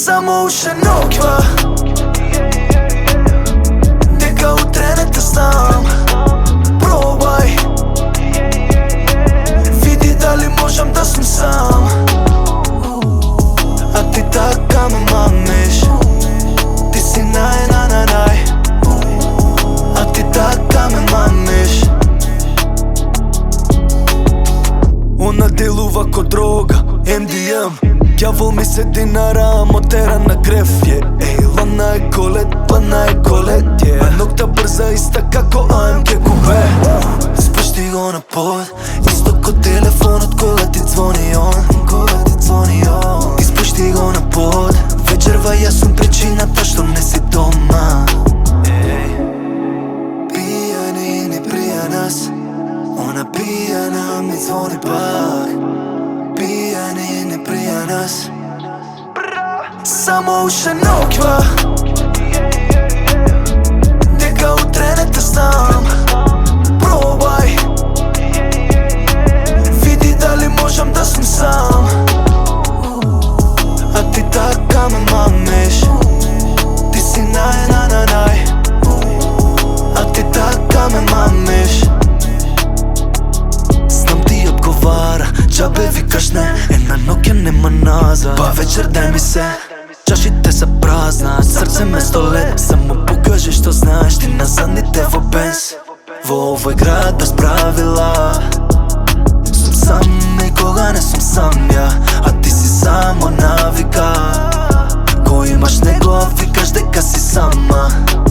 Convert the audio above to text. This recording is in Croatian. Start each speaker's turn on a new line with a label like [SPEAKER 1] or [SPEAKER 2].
[SPEAKER 1] Samo uše nokva, neka utrene te znam. Probaj, vidi da li možem da sam sam. A ti taka me mamiš, ti si naj. A ti taka me mamiš. Ona djelува ko droga, MDM. Djavol mi sedi na ramo, tera na gref, ej, lana je kolet, A nokta brza ista kako AMG kupe. Spaš ti go na pod, isto ko telefon od koga ti zvoni on. Ispaš ti go na pod, večerva ja sam pričina ta što ne si doma. Pijani ne prija nas, ona pijana mi zvoni pak. Pijani ne prija nas, samo uše nokva, neka utrene te znam. Probaj, vidi da li možem da sam sam. A ti taka me mamiš, ti si naj. A ti taka me mamiš. Znam ti odgovara, džabe vikaš ne, na noge nema nazad. Pa večer daj mi se, čašite se prazna, srce mesto led. Samo pokaži što znaš, ti nazad ni tevo Benz. Vo ovoj grad bez pravila, sam sam, nikoga ne sam sam ja. A ti si samo navika, ko imaš nego, a vikaš deka si sama.